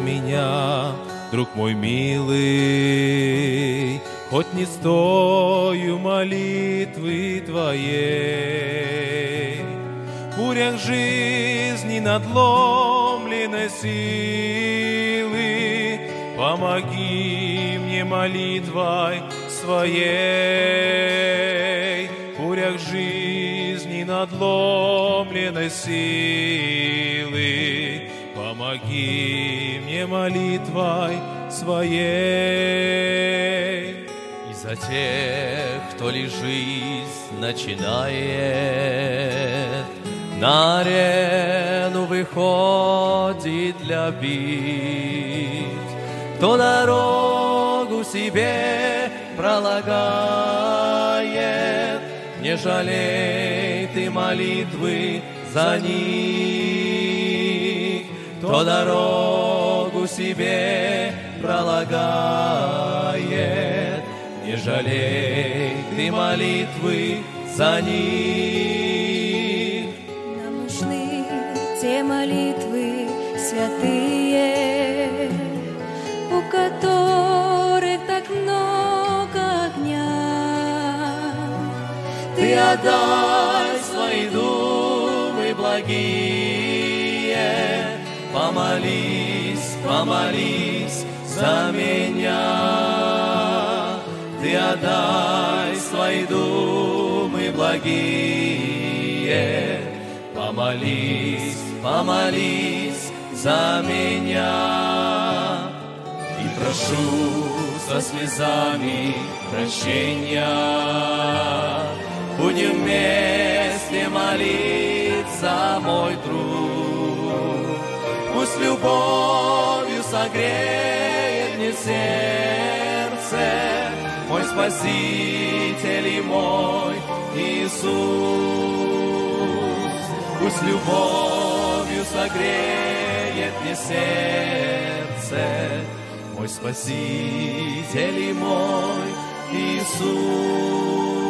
меня, друг мой милый, хоть не стою молитвы Твоей. В бурях жизни надломленной силы помоги мне молитвой своей. В бурях жизни надломленной силы помоги мне молитвой своей. И за тех, кто ли жизнь начинает, на арену выходит для битв, кто дорогу себе пролагает, не жалей ты молитвы за них. Кто дорогу себе пролагает, не жалей ты молитвы за них. Нам нужны те молитвы святые, у которых так много огня. Ты отдай свои думы благие, помолись, помолись за меня. Ты отдай свои думы благие, помолись, помолись за меня. И прошу со слезами прощения, будем вместе молиться, мой друг. Пусть любовью согреет мне сердце мой Спаситель и мой Иисус. Пусть любовью согреет мне сердце мой Спаситель и мой Иисус.